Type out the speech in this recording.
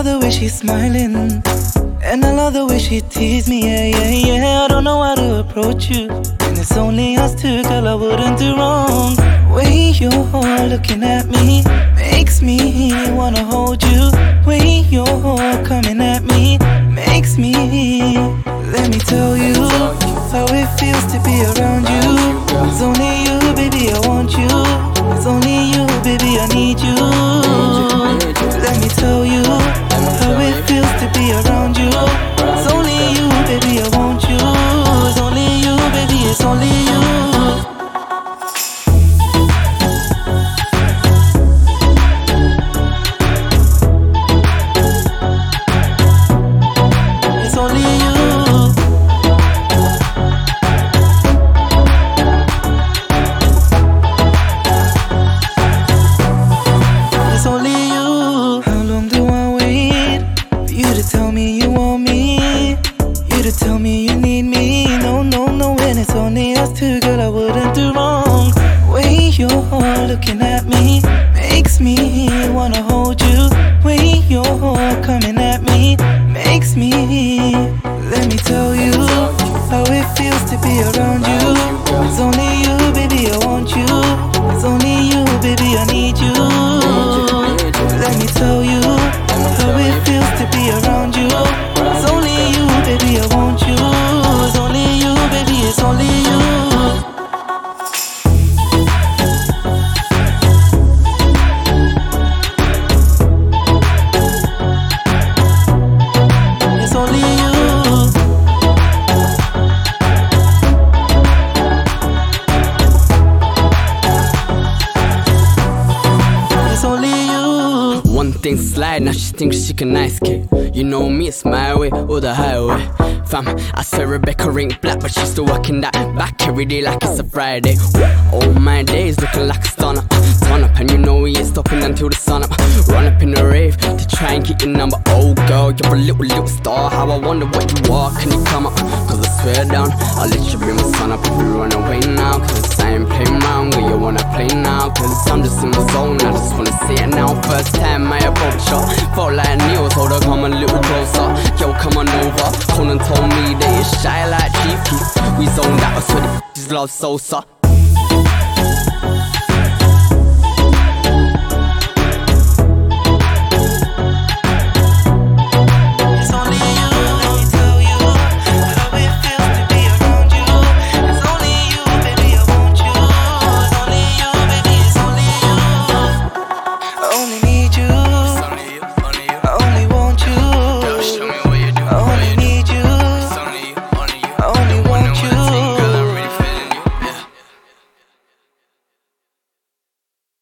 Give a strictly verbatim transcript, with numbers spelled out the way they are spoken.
the way she's smiling, and I love the way she tease me, yeah, yeah, yeah. I don't know how to approach you, and it's only us two, girl, I wouldn't do wrong. Way you're looking at me makes me wanna hold you. Way you're coming at me makes me, let me tell you how it feels to be around you. It's only you, baby, I want you. It's only you, baby, I need you. Let me tell you how it feels to be around you. It's only you, baby, I want you. It's only you, baby, it's only you. It's only you. It's only you. How long do I wait for you to tell me you want me? You to tell me you need me? No, no, no, when it's only us two, girl, I wouldn't do wrong. Way you're looking at me makes me wanna hold you. Way you're coming at me makes me, let me tell you how it feels to be around you. It's only you, baby, I want you. It's only you, baby, I need you. Let me tell you how it feels to be around you. It's only you, baby, I want you. It's only you, baby, it's only you. It's only you. It's only you. One thing slide, now she thinks she can ice kick. You know me, it's my way or the highway. Fam, I swear Rebecca ain't black, but she's still working that back every day like it's a Friday. All my days looking like a stunner. Turn up and you know we ain't stopping until the sun up. Run up in the rave to try and get your number. Oh girl, you're a little, little star. How I wonder what you are, can you come up? Cause I swear down, I'll let you bring my son up if you run away now. Cause I ain't playing around, girl, you wanna play now. Cause I'm just in my zone, I just wanna see it now. First time I approach her, felt like Neo told her come a little closer. Yo, come on over, Conan told me that you're shy like Chief Keef. We zoned out, so the f***s love Sosa.